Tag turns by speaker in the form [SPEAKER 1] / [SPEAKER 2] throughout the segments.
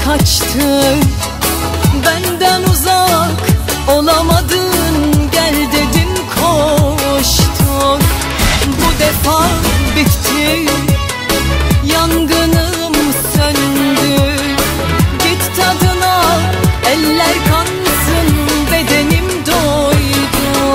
[SPEAKER 1] kaçtın, benden uzak olamadın, gel dedin koştun. Bu defa bitti, yangınım söndü. Git tadına, eller kansın, bedenim doydu.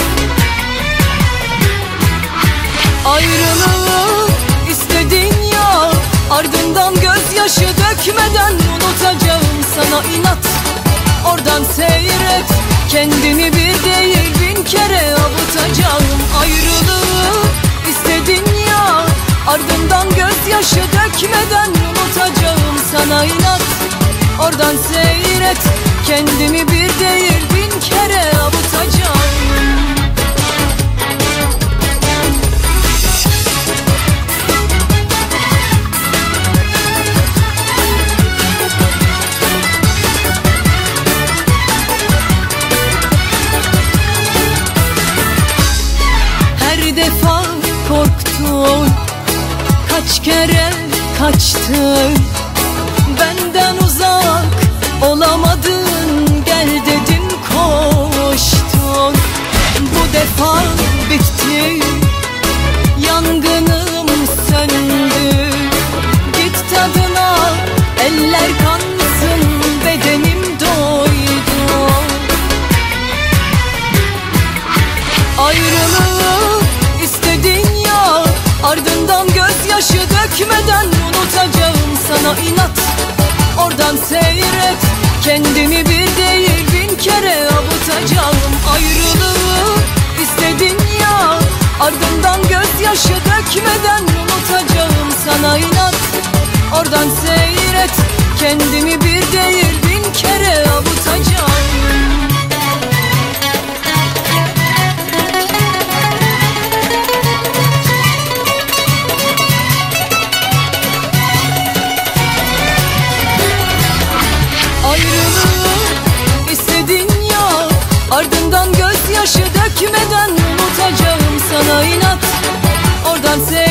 [SPEAKER 1] Ayrılığı istedin ya, ardından gözyaşı dökmeden unutacağım sana inat. Oradan seyret, kendimi bir değil bin kere avutacağım. Ayrılığı istedin ya, ardından gözyaşı dökmeden unutacağım sana inat. Oradan seyret, kendimi bir değil bin kere avutacağım. Her defa korktun, kaç kere kaçtın, benden uzak olamadın, gel dedin koştun. Bu defa bitti, yangınım söndü. Git tadına, eller kansın, bedenim doydu. Ayrılığı istedin ya, ardından gözyaşı dökmeden unutacağım sana inat. Oradan seyret, kendimi bir değil bin kere avutacağım. Ayrılığı istedin ya, ardından gözyaşı dökmeden unutacağım sana inat. Oradan seyret, kendimi bir değil bin kere avutacağım. Ayrılığı istedin ya, ardından gözyaşı dökmeden unutacağım sana inat. Oradan